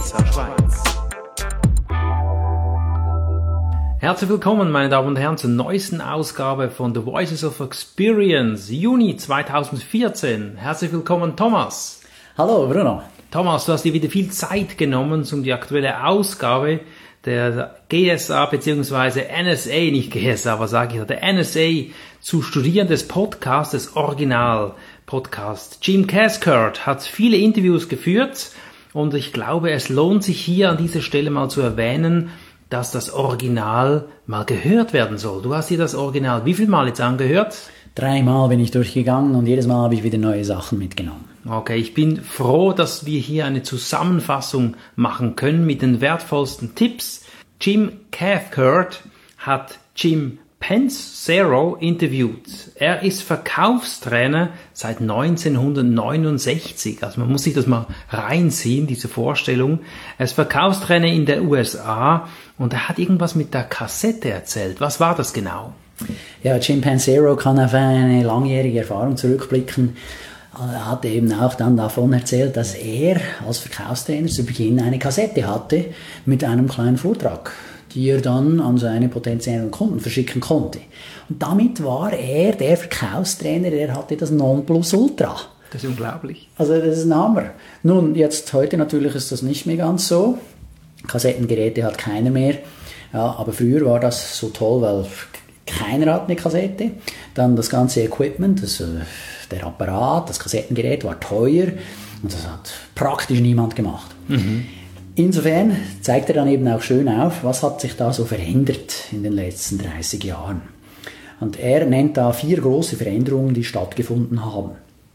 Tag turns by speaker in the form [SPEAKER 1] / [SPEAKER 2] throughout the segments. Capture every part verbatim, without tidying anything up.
[SPEAKER 1] S A Schweiz. Herzlich willkommen, meine Damen und Herren, zur neuesten Ausgabe von The Voices of Experience, Juni zweitausendvierzehn. Herzlich willkommen, Thomas.
[SPEAKER 2] Hallo, Bruno.
[SPEAKER 1] Thomas, du hast dir wieder viel Zeit genommen, um die aktuelle Ausgabe der G S A bzw. N S A, nicht G S A, was sage ich, der N S A zu studieren, des Podcasts, des Original-Podcasts. Jim Cathcart hat viele Interviews geführt und ich glaube, es lohnt sich hier an dieser Stelle mal zu erwähnen, dass das Original mal gehört werden soll. Du hast dir das Original wie viel Mal jetzt angehört?
[SPEAKER 2] Dreimal bin ich durchgegangen und jedes Mal habe ich wieder neue Sachen mitgenommen.
[SPEAKER 1] Okay, ich bin froh, dass wir hier eine Zusammenfassung machen können mit den wertvollsten Tipps. Jim Cathcart hat Jim Pancero interviewt. Er ist Verkaufstrainer seit neunzehnhundertneunundsechzig. Also man muss sich das mal reinziehen, diese Vorstellung. Er ist Verkaufstrainer in der U S A und er hat irgendwas mit der Kassette erzählt. Was war das genau?
[SPEAKER 2] Ja, Jim Pancero kann auf eine langjährige Erfahrung zurückblicken. Er hat eben auch dann davon erzählt, dass er als Verkaufstrainer zu Beginn eine Kassette hatte mit einem kleinen Vortrag, die er dann an seine potenziellen Kunden verschicken konnte. Und damit war er der Verkaufstrainer, der hatte das Nonplusultra.
[SPEAKER 1] Das ist unglaublich.
[SPEAKER 2] Also das ist ein Hammer. Nun, jetzt heute natürlich ist das nicht mehr ganz so. Kassettengeräte hat keiner mehr. Ja, aber früher war das so toll, weil keiner hat eine Kassette. Dann das ganze Equipment, das, der Apparat, das Kassettengerät war teuer und das hat praktisch niemand gemacht. Mhm. Insofern zeigt er dann eben auch schön auf, was hat sich da so verändert in den letzten dreißig Jahren. Und er nennt da vier große Veränderungen, die stattgefunden haben.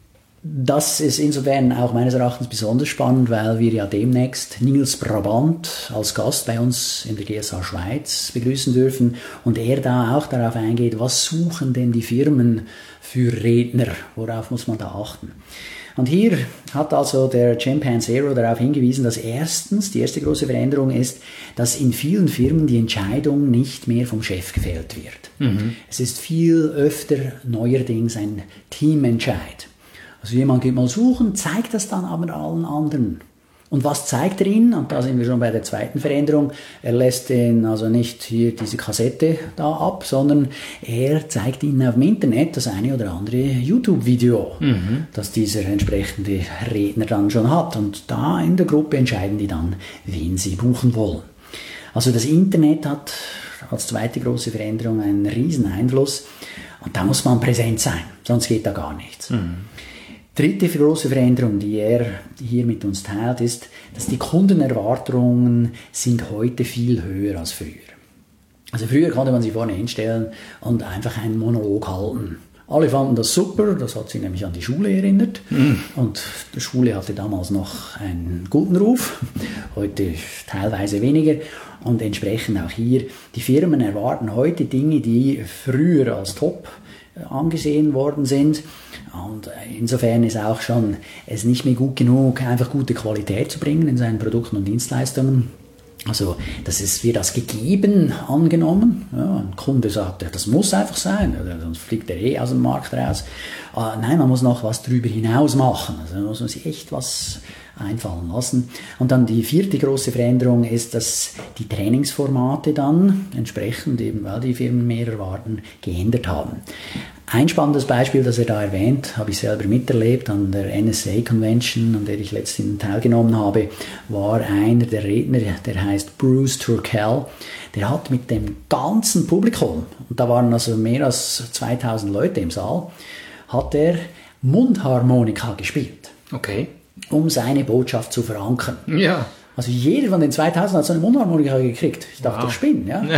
[SPEAKER 2] Das ist insofern auch meines Erachtens besonders spannend, weil wir ja demnächst Niels Brabant als Gast bei uns in der G S A Schweiz begrüßen dürfen und er da auch darauf eingeht, was suchen denn die Firmen für Redner, worauf muss man da achten. Und hier hat also der Jim Pancero darauf hingewiesen, dass erstens, die erste große Veränderung ist, dass in vielen Firmen die Entscheidung nicht mehr vom Chef gefällt wird. Mhm. Es ist viel öfter neuerdings ein Teamentscheid. Also jemand geht mal suchen, zeigt das dann aber allen anderen. Und was zeigt er ihnen? Und da sind wir schon bei der zweiten Veränderung. Er lässt ihnen also nicht hier diese Kassette da ab, sondern er zeigt ihnen auf dem Internet das eine oder andere YouTube-Video, mhm. das dieser entsprechende Redner dann schon hat. Und da in der Gruppe entscheiden die dann, wen sie buchen wollen. Also das Internet hat als zweite große Veränderung einen riesen Einfluss. Und da muss man präsent sein, sonst geht da gar nichts. Mhm. Dritte große Veränderung, die er hier mit uns teilt, ist, dass die Kundenerwartungen sind heute viel höher als früher. Also früher konnte man sich vorne hinstellen und einfach einen Monolog halten. Alle fanden das super, das hat sie nämlich an die Schule erinnert. Mhm. Und die Schule hatte damals noch einen guten Ruf, heute teilweise weniger. Und entsprechend auch hier, die Firmen erwarten heute Dinge, die früher als top angesehen worden sind. Und insofern ist auch schon es nicht mehr gut genug, einfach gute Qualität zu bringen in seinen Produkten und Dienstleistungen. Also das ist, wird als gegeben angenommen. Ja, ein Kunde sagt, das muss einfach sein, sonst fliegt er eh aus dem Markt raus. Aber nein, man muss noch was darüber hinaus machen. Also man muss sich echt was einfallen lassen. Und dann die vierte große Veränderung ist, dass die Trainingsformate dann entsprechend, eben weil die Firmen mehr erwarten, geändert haben. Ein spannendes Beispiel, das er da erwähnt, habe ich selber miterlebt an der N S A Convention, an der ich letztens teilgenommen habe, war einer der Redner, der heißt Bruce Turkel. Der hat mit dem ganzen Publikum, und da waren also mehr als zweitausend Leute im Saal, hat er Mundharmonika gespielt.
[SPEAKER 1] Okay.
[SPEAKER 2] Um seine Botschaft zu verankern.
[SPEAKER 1] Ja.
[SPEAKER 2] Also jeder von den zweitausend hat so eine Mundharmonika gekriegt. Ich dachte, wow. Ich spinne, ja.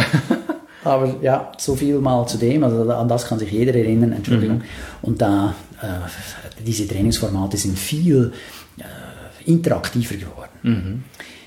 [SPEAKER 2] Aber ja, so viel mal zu dem, also an das kann sich jeder erinnern, Entschuldigung. Mhm. Und da, äh, diese Trainingsformate sind viel äh, interaktiver geworden. Mhm.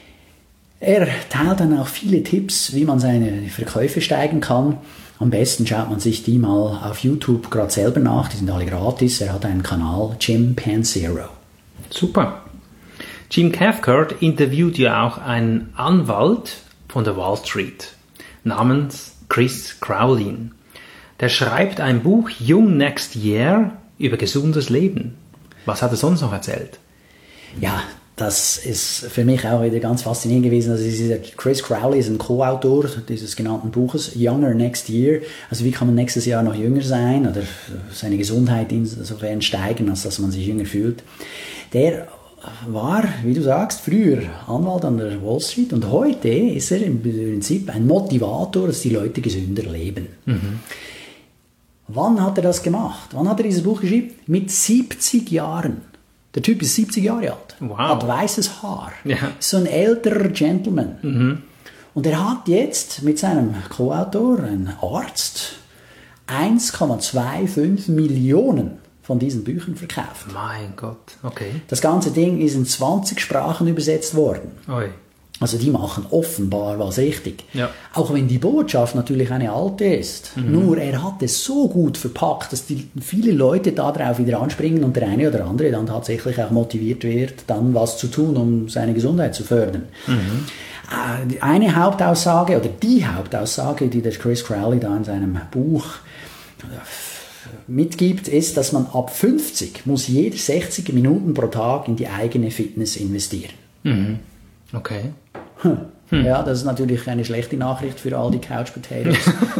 [SPEAKER 2] Er teilt dann auch viele Tipps, wie man seine Verkäufe steigern kann. Am besten schaut man sich die mal auf YouTube gerade selber nach, die sind alle gratis. Er hat einen Kanal, Jim Pancero.
[SPEAKER 1] Super. Jim Cathcart interviewt ja auch einen Anwalt von der Wall Street namens Chris Crowlin. Der schreibt ein Buch Young Next Year über gesundes Leben. Was hat er sonst noch erzählt?
[SPEAKER 2] Ja, das ist für mich auch wieder ganz faszinierend gewesen. Also dieser Chris Crowley ist ein Co-Autor dieses genannten Buches, Younger Next Year. Also wie kann man nächstes Jahr noch jünger sein oder seine Gesundheit insofern steigen, als dass man sich jünger fühlt. Der war, wie du sagst, früher Anwalt an der Wall Street und heute ist er im Prinzip ein Motivator, dass die Leute gesünder leben. Mhm. Wann hat er das gemacht? Wann hat er dieses Buch geschrieben? Mit siebzig Jahren. Der Typ ist siebzig Jahre alt, wow. Hat weißes Haar, ja. Ist so ein älterer Gentleman. Mhm. Und er hat jetzt mit seinem Co-Autor, einem Arzt, eins Komma fünfundzwanzig Millionen von diesen Büchern verkauft.
[SPEAKER 1] Mein Gott, okay.
[SPEAKER 2] Das ganze Ding ist in zwanzig Sprachen übersetzt worden.
[SPEAKER 1] Oi.
[SPEAKER 2] Also die machen offenbar was richtig.
[SPEAKER 1] Ja.
[SPEAKER 2] Auch wenn die Botschaft natürlich eine alte ist. Mhm. Nur er hat es so gut verpackt, dass die, viele Leute darauf wieder anspringen und der eine oder andere dann tatsächlich auch motiviert wird, dann was zu tun, um seine Gesundheit zu fördern. Mhm. Eine Hauptaussage oder die Hauptaussage, die der Chris Crowley da in seinem Buch mitgibt, ist, dass man ab fünfzig muss jeder sechzig Minuten pro Tag in die eigene Fitness investieren.
[SPEAKER 1] Mhm. Okay.
[SPEAKER 2] Hm. Hm. Ja, das ist natürlich eine schlechte Nachricht für all die Couch Potatoes.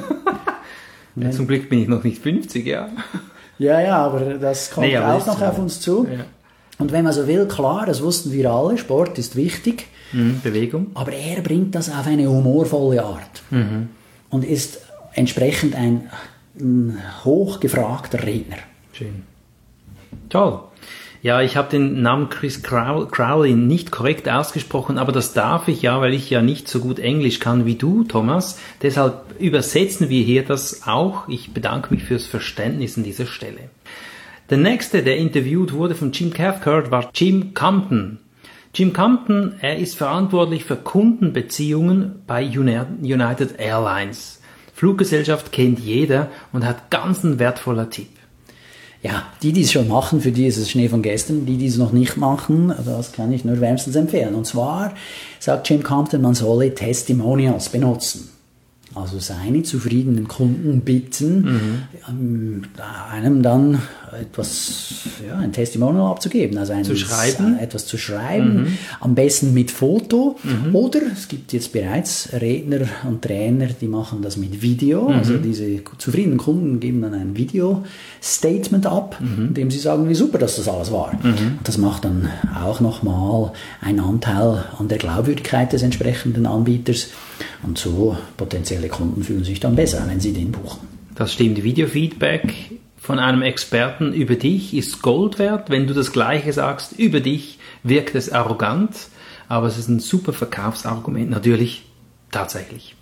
[SPEAKER 1] Ja, zum Glück bin ich noch nicht fünfzig, ja.
[SPEAKER 2] Ja, ja, aber das kommt nee, aber auch noch auf uns zu. Ja. Und wenn man so will, klar, das wussten wir alle, Sport ist wichtig.
[SPEAKER 1] Mhm, Bewegung.
[SPEAKER 2] Aber er bringt das auf eine humorvolle Art. Mhm. Und ist entsprechend ein, ein hochgefragter Redner.
[SPEAKER 1] Schön. Toll. Ja, ich habe den Namen Chris Crowley nicht korrekt ausgesprochen, aber das darf ich ja, weil ich ja nicht so gut Englisch kann wie du, Thomas. Deshalb übersetzen wir hier das auch. Ich bedanke mich fürs Verständnis an dieser Stelle. Der nächste, der interviewt wurde von Jim Cathcart, war Jim Compton. Jim Compton, er ist verantwortlich für Kundenbeziehungen bei United Airlines. Fluggesellschaft kennt jeder und hat ganz einen wertvoller Tipp.
[SPEAKER 2] Ja, die, die es schon machen, für die ist es Schnee von gestern. Die, die es noch nicht machen, das kann ich nur wärmstens empfehlen. Und zwar sagt Jim Compton, man solle Testimonials benutzen. Also seine zufriedenen Kunden bitten, mhm. einem dann etwas, ja, ein Testimonial abzugeben. Also ein,
[SPEAKER 1] zu schreiben.
[SPEAKER 2] etwas zu schreiben, mhm. am besten mit Foto. Mhm. Oder es gibt jetzt bereits Redner und Trainer, die machen das mit Video. Mhm. Also diese zufriedenen Kunden geben dann ein Video-Statement ab, mhm. in dem sie sagen, wie super dass das alles war. Mhm. Das macht dann auch nochmal einen Anteil an der Glaubwürdigkeit des entsprechenden Anbieters. Und so potenzielle Kunden fühlen sich dann besser, wenn sie den buchen.
[SPEAKER 1] Das stimmt. Videofeedback von einem Experten über dich ist Gold wert. Wenn du das Gleiche sagst über dich, wirkt es arrogant. Aber es ist ein super Verkaufsargument, natürlich, tatsächlich.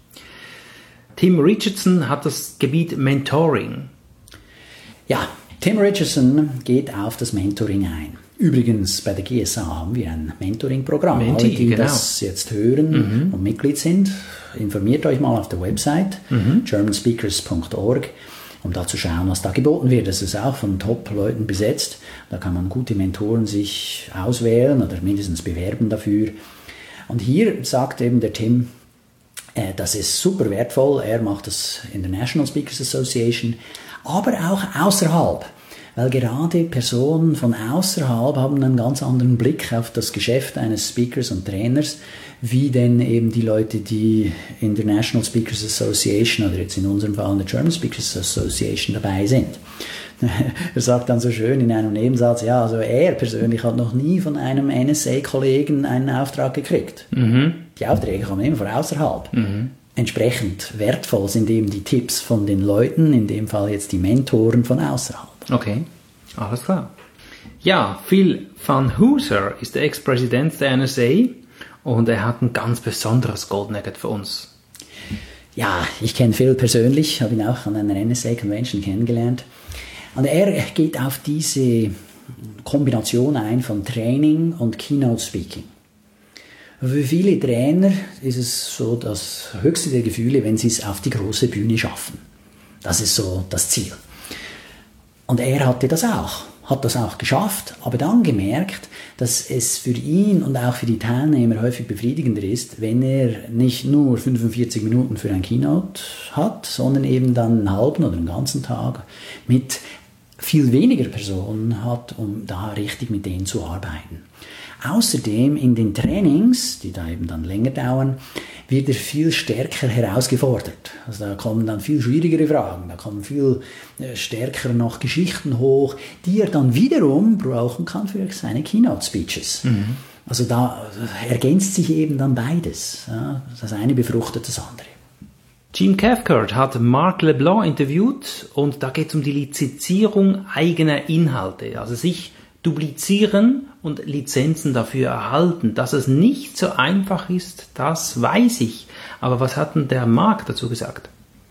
[SPEAKER 1] Tim Richardson hat das Gebiet Mentoring.
[SPEAKER 2] Ja, Tim Richardson geht auf das Mentoring ein. Übrigens, bei der G S A haben wir ein Mentoring-Programm.
[SPEAKER 1] Menti,
[SPEAKER 2] Alle, die
[SPEAKER 1] genau.
[SPEAKER 2] das jetzt hören mhm. und Mitglied sind, informiert euch mal auf der Website mhm. german speakers punkt org, um da zu schauen, was da geboten wird. Das ist auch von Top-Leuten besetzt. Da kann man gute Mentoren sich auswählen oder mindestens bewerben dafür. Und hier sagt eben der Tim, äh, das ist super wertvoll. Er macht das in der National Speakers Association, aber auch außerhalb. Weil gerade Personen von außerhalb haben einen ganz anderen Blick auf das Geschäft eines Speakers und Trainers, wie denn eben die Leute, die in der National Speakers Association oder jetzt in unserem Fall in der German Speakers Association dabei sind. Er sagt dann so schön in einem Nebensatz, ja, also er persönlich hat noch nie von einem N S A-Kollegen einen Auftrag gekriegt. Mhm. Die Aufträge kommen immer von außerhalb. Mhm. Entsprechend wertvoll sind eben die Tipps von den Leuten, in dem Fall jetzt die Mentoren von außerhalb.
[SPEAKER 1] Okay, alles klar. Ja, Phil Van Hooser ist der Ex-Präsident der N S A und er hat ein ganz besonderes Gold Nugget für uns.
[SPEAKER 2] Ja, ich kenne Phil persönlich, habe ihn auch an einer N S A-Convention kennengelernt. Und er geht auf diese Kombination ein von Training und Keynote-Speaking. Für viele Trainer ist es so das höchste der Gefühle, wenn sie es auf die große Bühne schaffen. Das ist so das Ziel. Und er hatte das auch, hat das auch geschafft, aber dann gemerkt, dass es für ihn und auch für die Teilnehmer häufig befriedigender ist, wenn er nicht nur fünfundvierzig Minuten für ein Keynote hat, sondern eben dann einen halben oder einen ganzen Tag mit viel weniger Personen hat, um da richtig mit denen zu arbeiten. Außerdem in den Trainings, die da eben dann länger dauern, wird er viel stärker herausgefordert. Also da kommen dann viel schwierigere Fragen, da kommen viel stärker noch Geschichten hoch, die er dann wiederum brauchen kann für seine Keynote-Speeches. Mhm. Also da ergänzt sich eben dann beides. Ja, das eine befruchtet das andere.
[SPEAKER 1] Jim Cathcart hat Marc LeBlanc interviewt und da geht es um die Lizenzierung eigener Inhalte, also sich duplizieren und Lizenzen dafür erhalten. Dass es nicht so einfach ist, das weiß ich. Aber was hat denn der Marc dazu gesagt?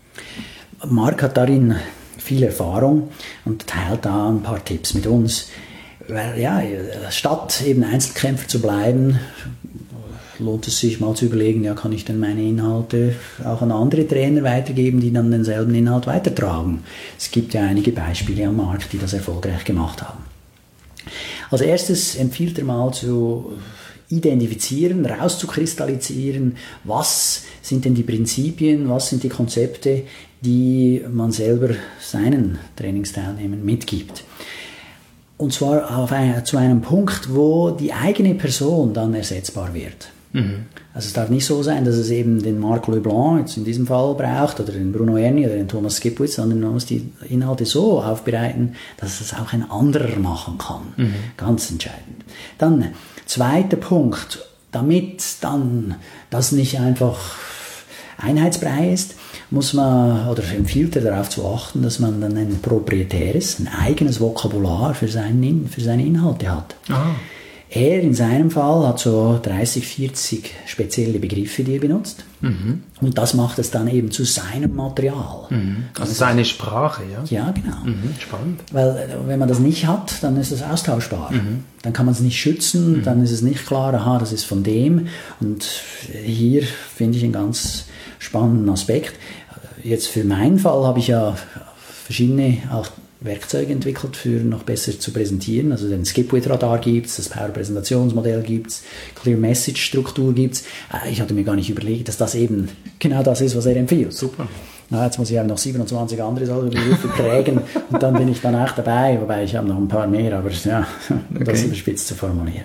[SPEAKER 2] Marc hat darin viel Erfahrung und teilt da ein paar Tipps mit uns. Weil, ja, statt eben Einzelkämpfer zu bleiben, lohnt es sich mal zu überlegen, ja, kann ich denn meine Inhalte auch an andere Trainer weitergeben, die dann denselben Inhalt weitertragen. Es gibt ja einige Beispiele am Markt, die das erfolgreich gemacht haben. Als erstes empfiehlt er mal zu identifizieren, rauszukristallisieren, was sind denn die Prinzipien, was sind die Konzepte, die man selber seinen Trainingsteilnehmern mitgibt. Und zwar auf ein, zu einem Punkt, wo die eigene Person dann ersetzbar wird. Mhm. Also es darf nicht so sein, dass es eben den Marc LeBlanc jetzt in diesem Fall braucht oder den Bruno Erni oder den Thomas Skipwith, sondern man muss die Inhalte so aufbereiten, dass es auch ein anderer machen kann. Mhm. Ganz entscheidend. Dann, zweiter Punkt, damit dann das nicht einfach Einheitsbrei ist, muss man, oder empfiehlt er darauf zu achten, dass man dann ein proprietäres, ein eigenes Vokabular für, seinen, für seine Inhalte hat. Aha. Er in seinem Fall hat so dreißig, vierzig spezielle Begriffe, die er benutzt. Mhm. Und das macht es dann eben zu seinem Material.
[SPEAKER 1] Mhm. Also seine Sprache, ja?
[SPEAKER 2] Ja, genau.
[SPEAKER 1] Mhm. Spannend.
[SPEAKER 2] Weil wenn man das nicht hat, dann ist es austauschbar. Mhm. Dann kann man es nicht schützen, mhm. dann ist es nicht klar, aha, das ist von dem. Und hier finde ich einen ganz spannenden Aspekt. Jetzt für meinen Fall habe ich ja verschiedene auch Werkzeuge entwickelt, für noch besser zu präsentieren. Also den Skipwith-Radar gibt es, das Power-Präsentationsmodell gibt es, Clear-Message-Struktur gibt es. Ich hatte mir gar nicht überlegt, dass das eben genau das ist, was er empfiehlt.
[SPEAKER 1] Super.
[SPEAKER 2] Na, jetzt muss ich auch noch siebenundzwanzig andere solche Begriffe prägen und dann bin ich dann auch dabei, wobei ich habe noch ein paar mehr, aber ja, um das überspitzt zu formulieren.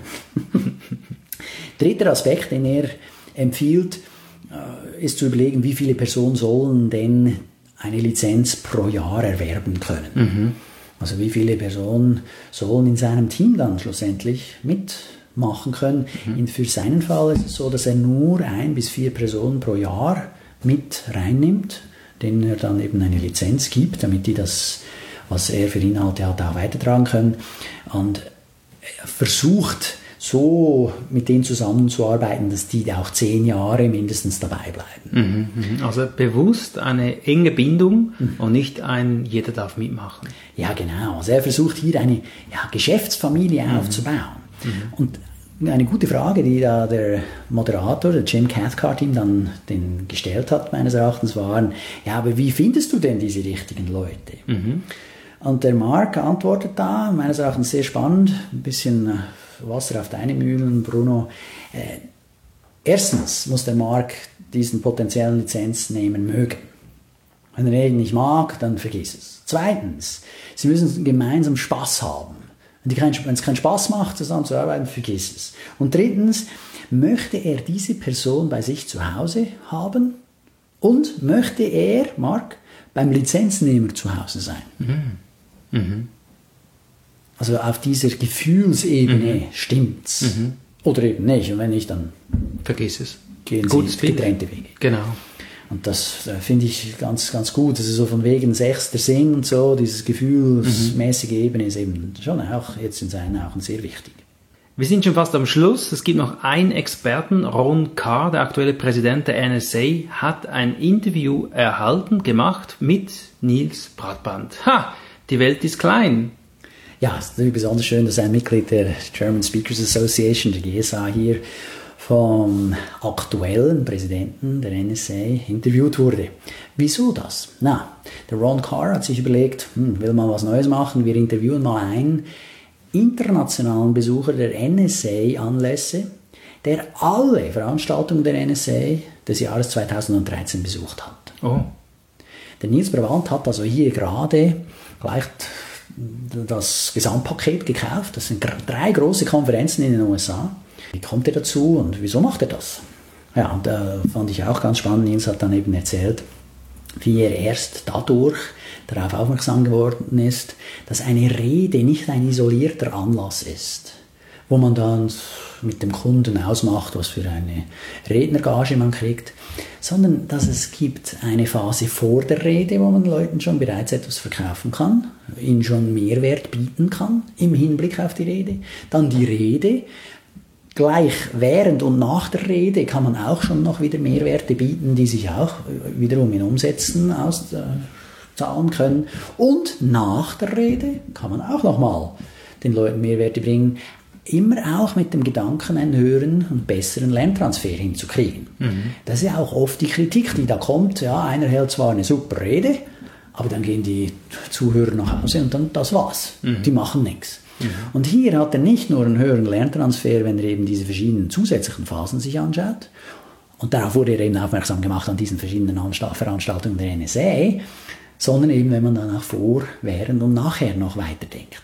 [SPEAKER 2] Dritter Aspekt, den er empfiehlt, ist zu überlegen, wie viele Personen sollen denn eine Lizenz pro Jahr erwerben können. Mhm. Also wie viele Personen sollen in seinem Team dann schlussendlich mitmachen können. Mhm. Für seinen Fall ist es so, dass er nur ein bis vier Personen pro Jahr mit reinnimmt, denen er dann eben eine Lizenz gibt, damit die das, was er für Inhalte hat, auch weitertragen können. Und er versucht, so mit denen zusammenzuarbeiten, dass die auch zehn Jahre mindestens dabei bleiben.
[SPEAKER 1] Mhm, also bewusst eine enge Bindung mhm. und nicht ein, jeder darf mitmachen.
[SPEAKER 2] Ja, genau. Also er versucht hier eine ja, Geschäftsfamilie mhm. aufzubauen. Mhm. Und eine gute Frage, die da der Moderator, der Jim Cathcart, ihm dann den gestellt hat, meines Erachtens, waren, ja, aber wie findest du denn diese richtigen Leute? Mhm. Und der Marc antwortet da, meines Erachtens sehr spannend, ein bisschen Wasser auf deine Mühlen, Bruno. Äh, erstens muss der Marc diesen potenziellen Lizenznehmer mögen. Wenn er ihn nicht mag, dann vergiss es. Zweitens, sie müssen gemeinsam Spaß haben. Wenn es keinen Spaß macht, zusammenzuarbeiten, vergiss es. Und drittens, möchte er diese Person bei sich zu Hause haben und möchte er, Marc, beim Lizenznehmer zu Hause sein. Mhm. Mhm. Also auf dieser Gefühlsebene mhm. stimmt's. Mhm. Oder eben nicht. Und wenn nicht, dann
[SPEAKER 1] vergiss es.
[SPEAKER 2] Gehen Gutes sie getrennte Wege.
[SPEAKER 1] Genau.
[SPEAKER 2] Und das äh, finde ich ganz, ganz gut. Also so von wegen sechster Sinn und so, dieses gefühlsmäßige mhm. Ebene ist eben schon auch jetzt in seinen Augen sehr wichtig.
[SPEAKER 1] Wir sind schon fast am Schluss. Es gibt noch einen Experten, Ron Carr, der aktuelle Präsident der N S A, hat ein Interview erhalten, gemacht mit Niels Bradband. Ha! Die Welt ist klein.
[SPEAKER 2] Ja, es ist natürlich besonders schön, dass ein Mitglied der German Speakers Association, der G S A, hier vom aktuellen Präsidenten der N S A interviewt wurde. Wieso das? Na, der Ron Carr hat sich überlegt, hm, will mal was Neues machen, wir interviewen mal einen internationalen Besucher der N S A-Anlässe, der alle Veranstaltungen der N S A des Jahres zweitausenddreizehn besucht hat.
[SPEAKER 1] Oh.
[SPEAKER 2] Der Niels Bradband hat also hier gerade gleich das Gesamtpaket gekauft. Das sind drei große Konferenzen in den U S A. Wie kommt er dazu und wieso macht er das? Ja, und da fand ich auch ganz spannend. Nils hat dann eben erzählt, wie er erst dadurch darauf aufmerksam geworden ist, dass eine Rede nicht ein isolierter Anlass ist, wo man dann mit dem Kunden ausmacht, was für eine Rednergage man kriegt, sondern dass es gibt eine Phase vor der Rede, wo man Leuten schon bereits etwas verkaufen kann, ihnen schon Mehrwert bieten kann im Hinblick auf die Rede. Dann die Rede. Gleich während und nach der Rede kann man auch schon noch wieder Mehrwerte bieten, die sich auch wiederum in Umsätzen auszahlen können. Und nach der Rede kann man auch nochmal den Leuten Mehrwerte bringen, immer auch mit dem Gedanken, einen höheren und besseren Lerntransfer hinzukriegen. Mhm. Das ist ja auch oft die Kritik, die da kommt. Ja, einer hält zwar eine super Rede, aber dann gehen die Zuhörer nach Hause und dann das war's. Mhm. Die machen nichts. Mhm. Und hier hat er nicht nur einen höheren Lerntransfer, wenn er eben diese verschiedenen zusätzlichen Phasen sich anschaut. Und darauf wurde er eben aufmerksam gemacht an diesen verschiedenen Veranstaltungen der N S A, sondern eben, wenn man dann auch vor, während und nachher noch weiterdenkt.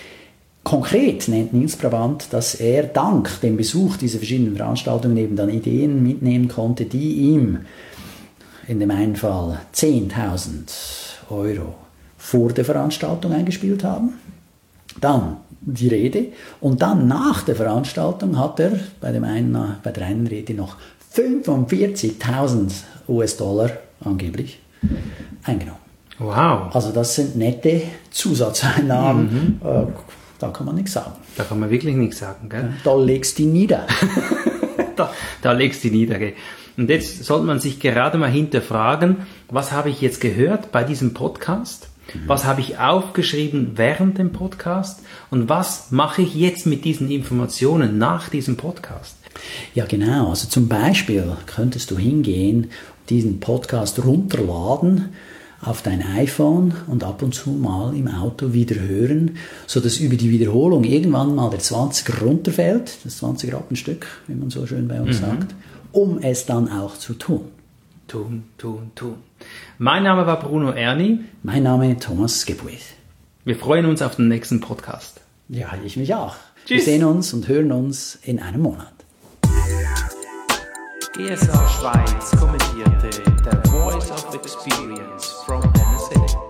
[SPEAKER 2] Konkret nennt Nils Brabant, dass er dank dem Besuch dieser verschiedenen Veranstaltungen eben dann Ideen mitnehmen konnte, die ihm in dem einen Fall zehntausend Euro vor der Veranstaltung eingespielt haben. Dann die Rede und dann nach der Veranstaltung hat er bei, dem einen, bei der einen Rede noch fünfundvierzigtausend U S-Dollar angeblich eingenommen.
[SPEAKER 1] Wow.
[SPEAKER 2] Also das sind nette Zusatzeinnahmen, mhm. äh, da kann man nichts sagen.
[SPEAKER 1] Da kann man wirklich nichts sagen, gell?
[SPEAKER 2] Da legst du die nieder.
[SPEAKER 1] da, da legst du die nieder, gell? Und jetzt sollte man sich gerade mal hinterfragen, was habe ich jetzt gehört bei diesem Podcast? Was habe ich aufgeschrieben während dem Podcast? Und was mache ich jetzt mit diesen Informationen nach diesem Podcast?
[SPEAKER 2] Ja, genau. Also zum Beispiel könntest du hingehen, diesen Podcast runterladen auf dein iPhone und ab und zu mal im Auto wieder hören, sodass über die Wiederholung irgendwann mal der zwanziger runterfällt, das zwanzig Rappenstück, wie man so schön bei uns mhm. sagt, um es dann auch zu tun.
[SPEAKER 1] Tun, tun, tun. Mein Name war Bruno Erni.
[SPEAKER 2] Mein Name Thomas Skipwith.
[SPEAKER 1] Wir freuen uns auf den nächsten Podcast.
[SPEAKER 2] Ja, ich mich auch.
[SPEAKER 1] Tschüss.
[SPEAKER 2] Wir sehen uns und hören uns in einem Monat.
[SPEAKER 1] G S A Schweiz kommentierte The Voice of Experience from N S A.